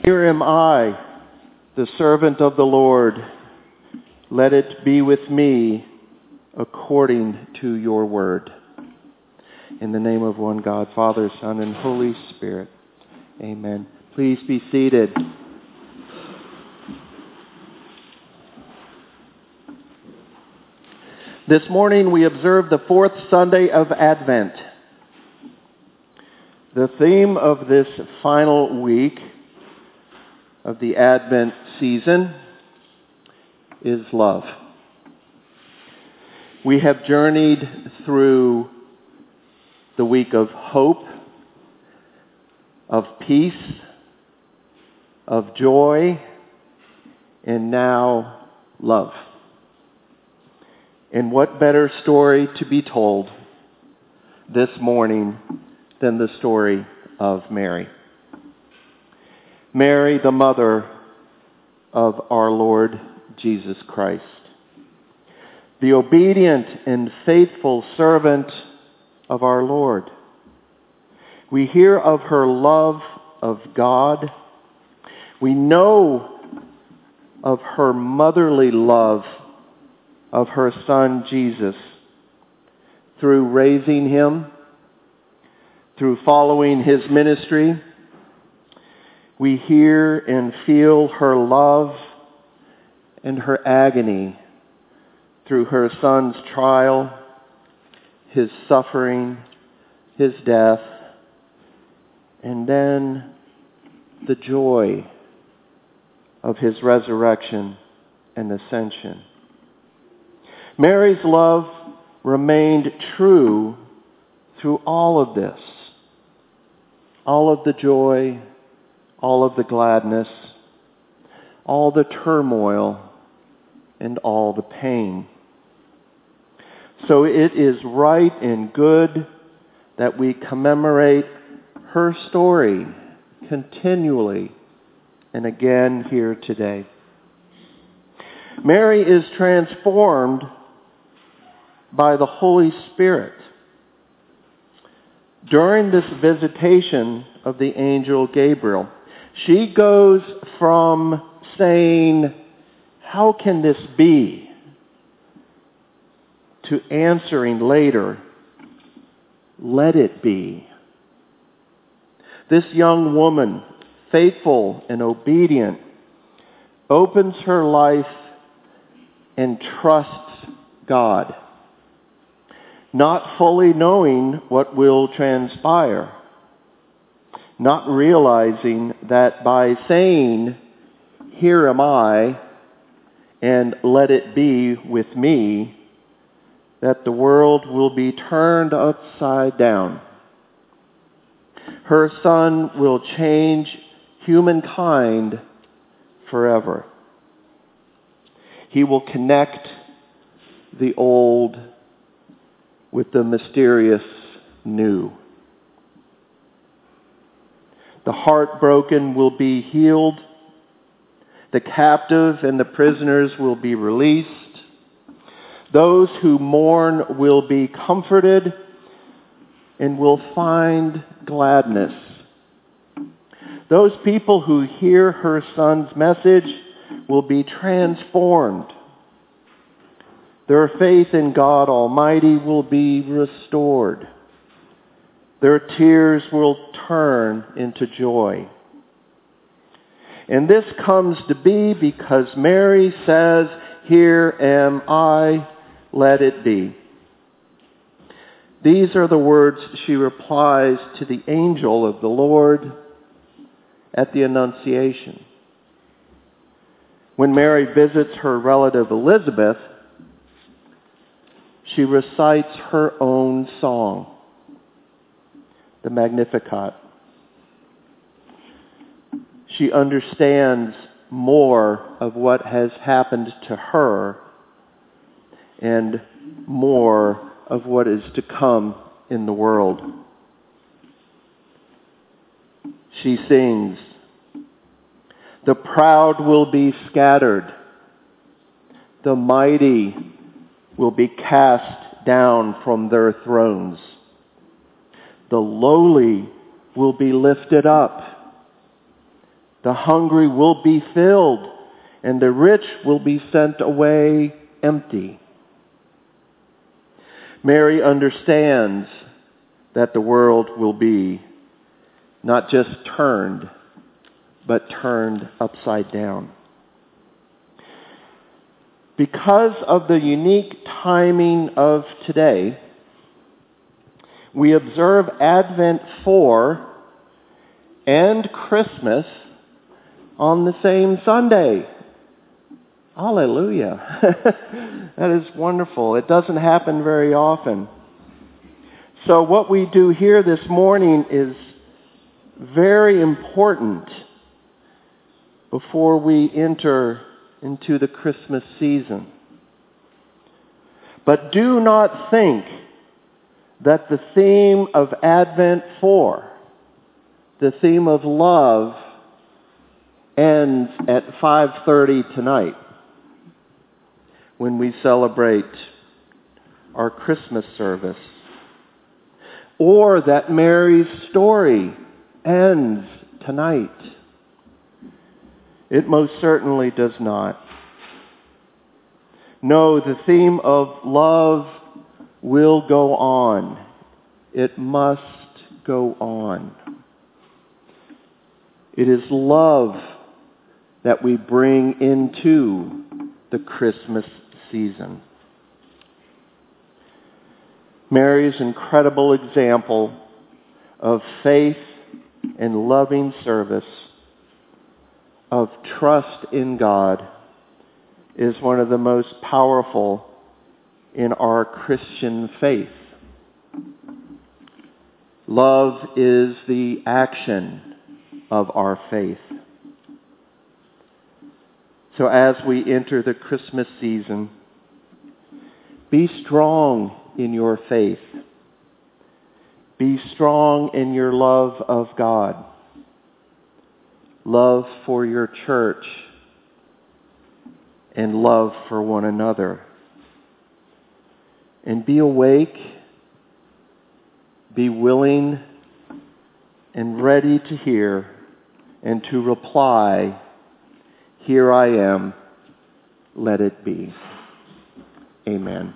Here am I, the servant of the Lord. Let it be with me according to your word. In the name of one God, Father, Son, and Holy Spirit. Amen. Please be seated. This morning we observe the fourth Sunday of Advent. The theme of this final week of the Advent season is love. We have journeyed through the week of hope, of peace, of joy, and now love. And what better story to be told this morning than the story of Mary? Mary, the mother of our Lord Jesus Christ, the obedient and faithful servant of our Lord. We hear of her love of God. We know of her motherly love of her Son Jesus through raising him, through following his ministry. We hear and feel her love and her agony through her Son's trial, his suffering, his death, and then the joy of his resurrection and ascension. Mary's love remained true through all of this, all of the joy, all of the gladness, all the turmoil, and all the pain. So it is right and good that we commemorate her story continually and again here today. Mary is transformed by the Holy Spirit. During this visitation of the angel Gabriel, she goes from saying, "How can this be?" to answering later, "Let it be." This young woman, faithful and obedient, opens her life and trusts God, not fully knowing what will transpire, not realizing that by saying, "Here am I," and "Let it be with me," that the world will be turned upside down. Her Son will change humankind forever. He will connect the old with the mysterious new. The heartbroken will be healed. The captive and the prisoners will be released. Those who mourn will be comforted and will find gladness. Those people who hear her Son's message will be transformed. Their faith in God Almighty will be restored. Their tears will turn into joy. And this comes to be because Mary says, "Here am I, let it be." These are the words she replies to the angel of the Lord at the Annunciation. When Mary visits her relative Elizabeth, she recites her own song, the Magnificat. She understands more of what has happened to her and more of what is to come in the world. She sings, "The proud will be scattered. The mighty will be cast down from their thrones. The lowly will be lifted up. The hungry will be filled, and the rich will be sent away empty. Mary understands that the world will be not just turned, but turned upside down. Because of the unique timing of today, we observe Advent 4 and Christmas on the same Sunday. Hallelujah. That is wonderful. It doesn't happen very often. So what we do here this morning is very important before we enter into the Christmas season. But do not think that the theme of Advent 4, the theme of love, ends at 5:30 tonight when we celebrate our Christmas service, or that Mary's story ends tonight. It most certainly does not. No, the theme of love will go on. It must go on. It is love that we bring into the Christmas season. Mary's incredible example of faith and loving service, of trust in God, is one of the most powerful in our Christian faith. Love is the action of our faith. So as we enter the Christmas season, be strong in your faith. Be strong in your love of God. Love for your church. And love for one another. And be awake. Be willing and ready to hear and to reply, "Here I am, let it be." Amen.